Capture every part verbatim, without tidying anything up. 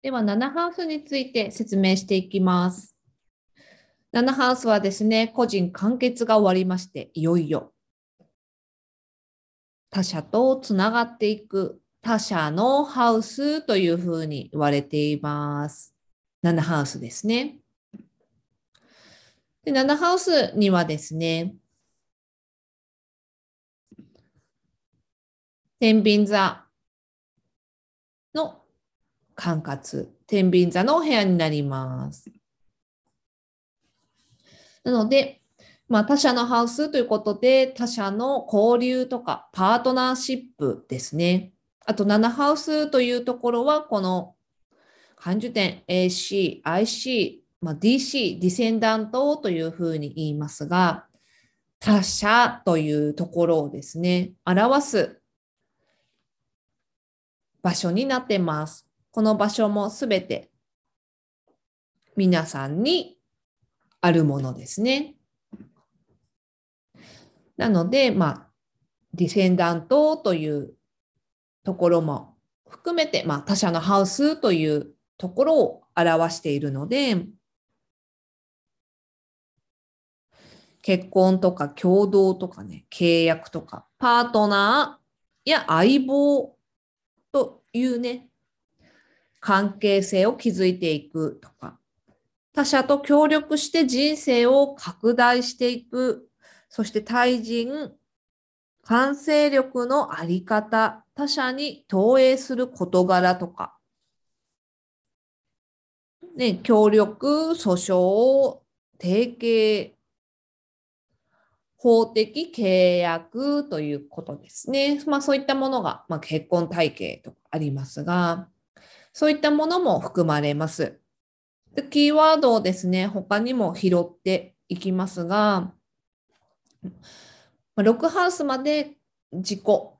では、ナナハウスについて説明していきます。ナナハウスはですね、個人完結が終わりまして、いよいよ他者とつながっていく他者のハウスというふうに言われています。ナナハウスですね。で、ナナハウスにはですね、天秤座の管轄、天秤座の部屋になります。なので、まあ、他者のハウスということで、他者の交流とかパートナーシップですね。あと、ナナハウスというところは、この感受点 エーシー、アイシー、まあ、ディーシー、ディセンダントというふうに言いますが、他者というところをですね、表す場所になっています。この場所もすべて皆さんにあるものですね。なので、まあ、ディセンダントというところも含めて、まあ、他者のハウスというところを表しているので、結婚とか共同とかね、契約とか、パートナーや相棒というね、関係性を築いていくとか、他者と協力して人生を拡大していく、そして対人、感性力のあり方、他者に投影する事柄とか、ね、協力、訴訟、提携、法的契約ということですね。まあそういったものが、まあ、結婚体系とかありますが、そういったものも含まれます。で、キーワードをですね、他にも拾っていきますが、ロックハウスまで自己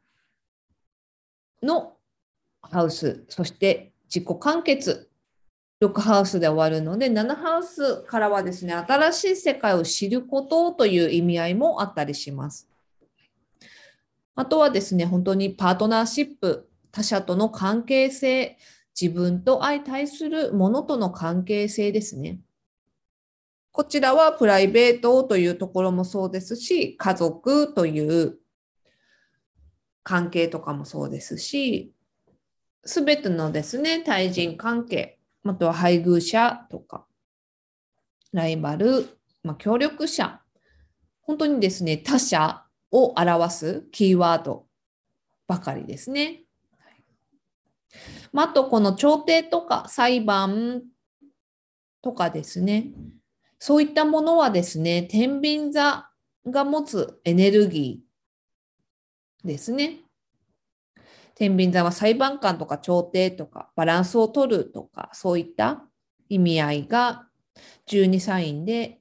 のハウス、そして自己完結、ロックハウスで終わるので、ナナハウスからはですね、新しい世界を知ることという意味合いもあったりします。あとはですね、本当にパートナーシップ、他者との関係性、自分と相対するものとの関係性ですね。こちらはプライベートというところもそうですし、家族という関係とかもそうですし、すべてのですね、対人関係、あとは配偶者とか、ライバル、まあ、協力者、本当にですね、他者を表すキーワードばかりですね。まあ、あと、この調停とか裁判とかですね、そういったものはですね、天秤座が持つエネルギーですね。天秤座は裁判官とか調停とかバランスを取るとか、そういった意味合いがじゅうにサインで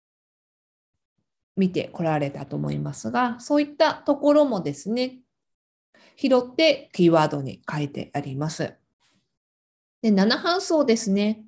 見てこられたと思いますが、そういったところもですね、拾ってキーワードに書いてあります。で、ななハウスをですね、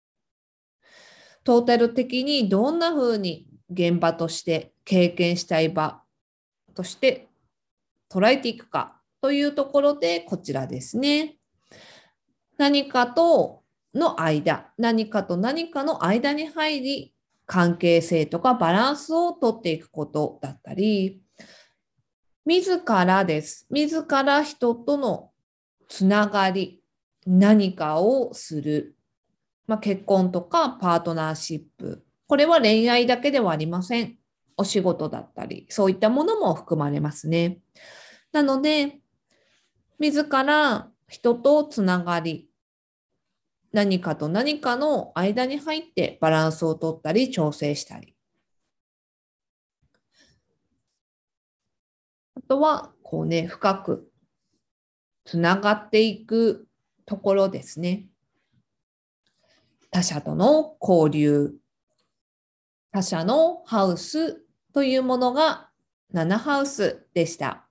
トータル的にどんな風に現場として経験したい場として捉えていくかというところで、こちらですね。何かとの間、何かと何かの間に入り、関係性とかバランスをとっていくことだったり、自らです。自ら人とのつながり、何かをする。まあ、結婚とかパートナーシップ。これは恋愛だけではありません。お仕事だったり、そういったものも含まれますね。なので、自ら人とつながり、何かと何かの間に入ってバランスを取ったり調整したり。あとは、こうね、深くつながっていくところですね。他者との交流、他者のハウスというものがななハウスでした。